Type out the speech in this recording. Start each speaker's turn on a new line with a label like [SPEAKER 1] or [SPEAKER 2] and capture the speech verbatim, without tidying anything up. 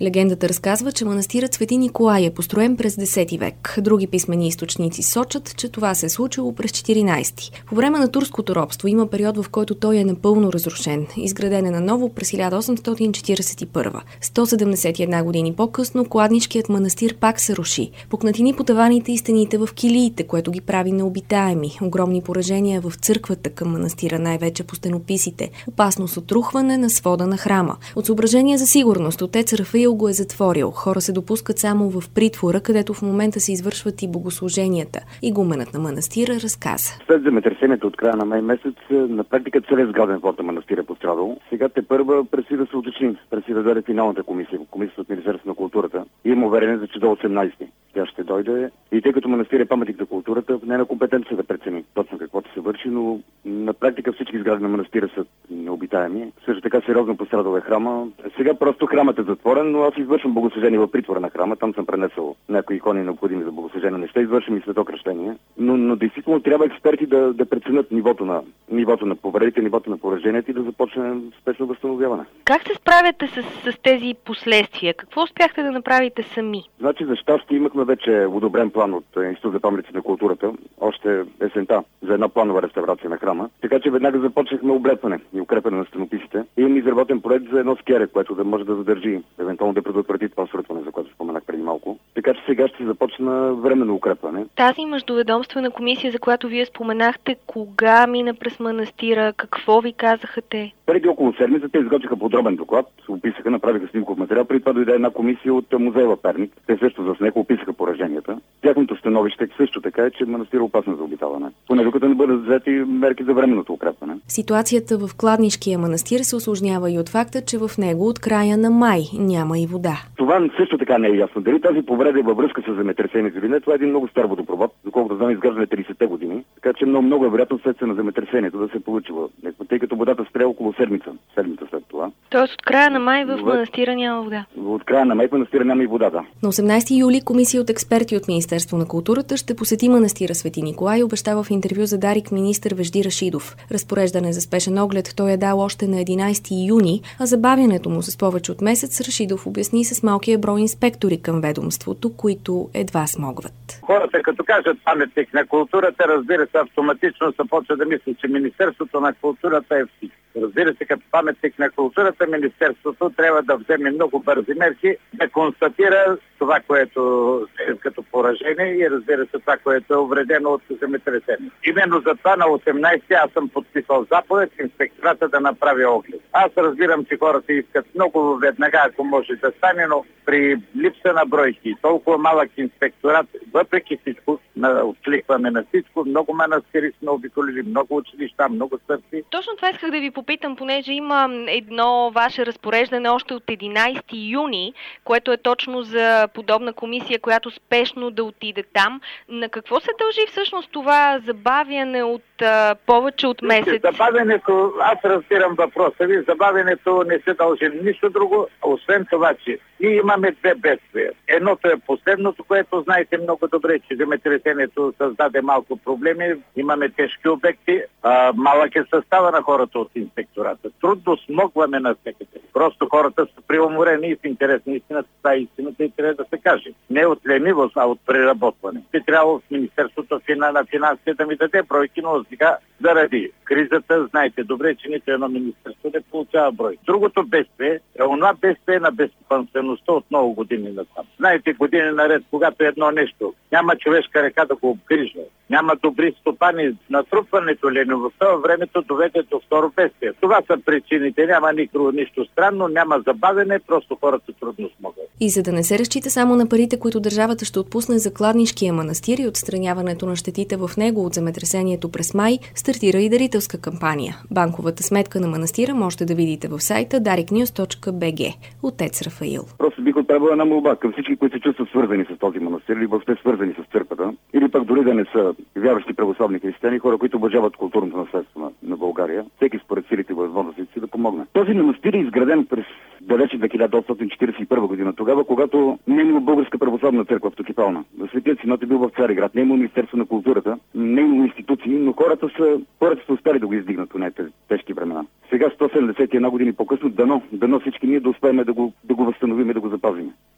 [SPEAKER 1] Легендата разказва, че манастирът Свети Николай е построен през десети век. Други писмени източници сочат, че това се е случило през четиринайсети. По време на турското робство има период, в който той е напълно разрушен. Изграден е наново през хиляда осемстотин четиридесет и първа. сто седемдесет и една години по-късно кладнишкият манастир пак се руши. Пукнатини по таваните и стените в килиите, което ги прави необитаеми. Огромни поражения в църквата към манастира, най-вече по стенописите. Опасност от рухване на свода на храма. От съображение за сигурност, отец Рафаил го е затворил. Хора се допускат само в притвора, където в момента се извършват и богослуженията. Игуменът на манастира разказа.
[SPEAKER 2] След земетресението от края на май месец, на практика целият сграден фонд на манастира е пострадал. Сега те първа преси да се уточни, преси да даде финалната комисия, комисията от Министерството на културата. И има уверение, за че до осемнайсети тя ще дойде. И тъй като манастир е паметник на културата, не е на компетенция да прецени точно каквото се върши, но на практика всички сгради на манастира са необитаеми. Също така сериозно пострадал е храма. Сега просто храмът е затворен, но аз извършвам богослужение в притвора на храма. Там съм пренесъл някои икони необходими за богослужение. Не ще извършим и светокръщение. Но, но действително трябва експерти да, да преценят нивото на, нивото на повредите, нивото на пораженията и да започне спешно възстановяване.
[SPEAKER 3] Как се справяте с, с тези последствия? Какво успяхте да направите сами?
[SPEAKER 2] Значи за щастие имахме вече одобрен план от Институт за паметници на културата, още есента, за една планова реставрация на храма. Така че веднага започнахме облепване и укрепване на стенописите. И имаме изработен проект за едно скере, което да може да задържи, евентуално да предотврати това срутване, за което споменах преди малко. Така че сега ще започна временно укрепване.
[SPEAKER 3] Тази междуведомствена комисия, за която вие споменахте, кога мина през манастира, какво ви казаха те?
[SPEAKER 2] Преди около седмица те изготвиха подробен доклад, описаха, направиха снимков материал. Преди това дойде една комисия от музея в Перник. Те също за него описаха пораженията. Тяхното становище също така е, че манастир е опасно за обитаване. Поне докато не бъдат взети мерки за временното укрепване.
[SPEAKER 1] Ситуацията в Кладнишкия манастир се усложнява и от факта, че в него от края на май няма и вода.
[SPEAKER 2] Това също така не е ясно. Дали тази повреда е във връзка с земетресението или не, това е един много стар водопровод, доколкото знам изграждане тридесетте години. Така че много, много е вероятно следствие на земетресението да се получило. Тъй като водата спря около седмица, седмица след това.
[SPEAKER 3] Тоест от края на май в манастира няма вода?
[SPEAKER 2] От края на май в манастира няма и вода, да.
[SPEAKER 1] На осемнайсети юли комисия от експерти от Министерство на културата ще посети манастира Свети Николай, обещава в интервю за Дарик министър Вежди Рашидов. Разпореждане за спешен оглед той е дал още на единайсети юни, а забавянето му с повече от месец Рашидов обясни с малкия брой инспектори към ведомството, които едва смогват.
[SPEAKER 4] Хората, като кажат паметник на културата, разбира се, автоматично се почва да мисли, че Министерството на културата е всичко. Разбира се, като паметник на културата, Министерството трябва да вземе много бързи мерки, да констатира това, което е като поражение и разбира се това, което е увредено от земетресение. Именно за това на осемнайсети аз съм подписал заповед инспектората да направи оглед. Аз разбирам, че хората искат много веднага, ако може да стане, но при липса на бройки, толкова малък инспекторат, въпреки всичко, на откликване на всичко, много манастири сме обиколили, много училища, много църкви.
[SPEAKER 3] Точно това исках да ви попитам, понеже има едно ваше разпореждане още от единайсети юни, което е точно за подобна комисия, която спешно да отиде там. На какво се дължи всъщност това забавяне от а, повече от месец?
[SPEAKER 4] Забавянето, аз разбирам въпроса ви, забавянето не се дължи нищо друго, освен това, че ние имаме две бедствия. Едното е последното, което знаете много добре, че земетресението създаде малко проблеми, имаме тежки обекти, а, малък е състава на хората от инспектората. Трудно смогваме на всекъде. Просто хората са преуморени и в интерес на истината, това е истината и трябва да се каже. Не от ленивост, а от преработване. Би трябвало в Министерството на финансите да ми даде бройки, но сега заради кризата, знаете добре, че нито едно министерство не получава брой. Другото бедствие е онова бедствие на безпанствеността от много години насам. Знаете, години наред, когато едно нещо няма човешка ръка да го обгрижва, няма добри стопани, натрупването ленивостта във времето доведе до второ бедствие. Това са причините. Няма никакво нищо странно, няма забавене, просто хората трудно смогат.
[SPEAKER 1] И за да не се разчита само на парите, които държавата ще отпусне за Кладнишкия манастир и отстраняването на щетите в него от земетресението през май, стартира и дарителска кампания. Банковата сметка на манастира можете да видите в сайта дарик нюз точка би джи. Отец Рафаил.
[SPEAKER 2] Просто бих отправил една молба към всички, които се чувстват свързани с този манастир или въобще свързани с църквата, или пък дори да не са вярващи православни християни, хора, които уважават културното наследство на, на България, всеки според силите и възможностите си да помогне. Този манастир е изграден през далечната хиляда осемстотин четиридесет и първа година, тогава, когато не е имало българска православна църква автокефална. Светият Синод е бил в Цариград, не е имало Министерство на културата, не е имало институции, но хората са, хората са успели да го издигнат по тези тежки времена. Сега сега сто седемдесет и една години по-късно, дано, дано всички ние да успеем да го, да го възстановим и да го запазим.